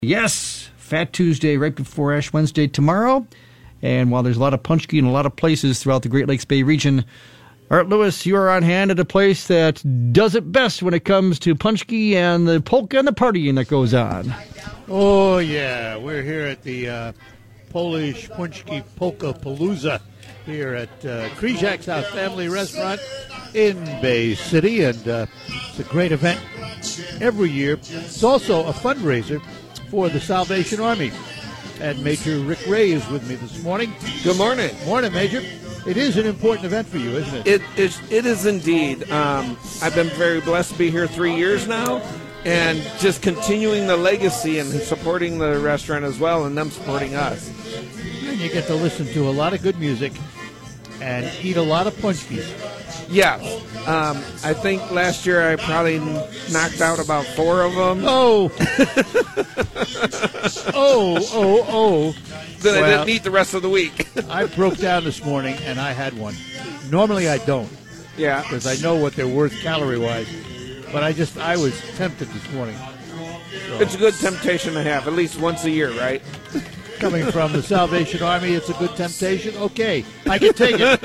Yes, Fat Tuesday right before Ash Wednesday tomorrow. And while there's a lot of punchki in a lot of places throughout the Great Lakes Bay region, Art Lewis, you are on hand at a place that does it best when it comes to punchki and the polka and the partying that goes on. Oh, yeah. We're here at the Polish Punchki Polka Palooza here at Krzyzak's House Family Restaurant in Bay City. And it's a great event every year. It's also a fundraiser for the Salvation Army. And Major Rick Ray is with me this morning. Good morning. Morning, Major. It is an important event for you, isn't it? It is indeed. I've been very blessed to be here 3 years now, and just continuing the legacy and supporting the restaurant as well, and them supporting us. And you get to listen to a lot of good music and eat a lot of punchkis. Yeah. I think last year I probably knocked out about 4 of them. Oh. Then I didn't eat the rest of the week. I broke down this morning, and I had one. Normally I don't. Yeah. Because I know what they're worth calorie-wise. But I was tempted this morning. So. It's a good temptation to have, at least once a year, right? Coming from the Salvation Army, it's a good temptation. Okay, I can take it.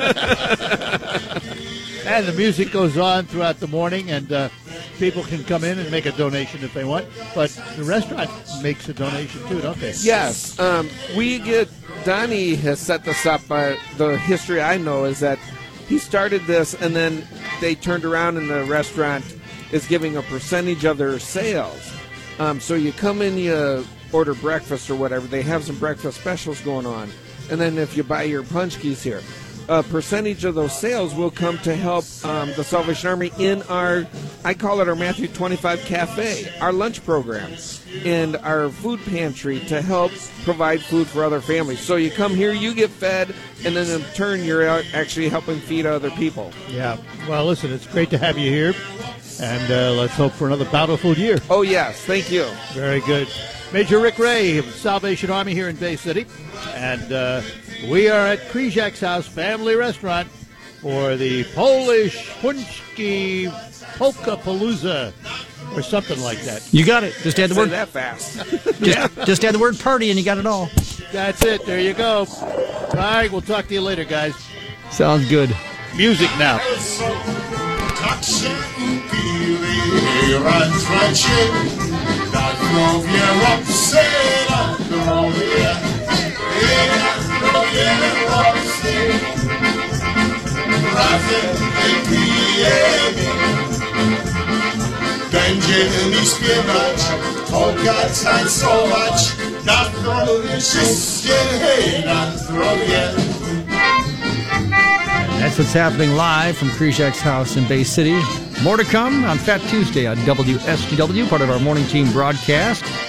And the music goes on throughout the morning, and people can come in and make a donation if they want. But the restaurant makes a donation too, don't they? Yes. Donnie has set this up. The history I know is that he started this, and then they turned around, and the restaurant is giving a percentage of their sales. So you come in, you order breakfast or whatever. They have some breakfast specials going on. And then if you buy your punchkis here, a percentage of those sales will come to help the Salvation Army in I call it our Matthew 25 Cafe, our lunch program, and our food pantry to help provide food for other families. So you come here, you get fed, and then in turn you're actually helping feed other people. Yeah. Well, listen, it's great to have you here, and let's hope for another bountiful year. Oh, yes. Thank you. Very good. Major Rick Ray of the Salvation Army here in Bay City, and we are at Krzyzak's House Family Restaurant for the Polish Punchki Polka Palooza, or something like that. You got it. Just add the word that fast. just add the word party, and you got it all. That's it. There you go. All right, we'll talk to you later, guys. Sounds good. Music now. Będziemy śpiewać, polkać, tańcować, na zdrowie wszystkie, hej, na zdrowie. That's what's happening live from Krzyzak's House in Bay City. More to come on Fat Tuesday on WSTW, part of our morning team broadcast.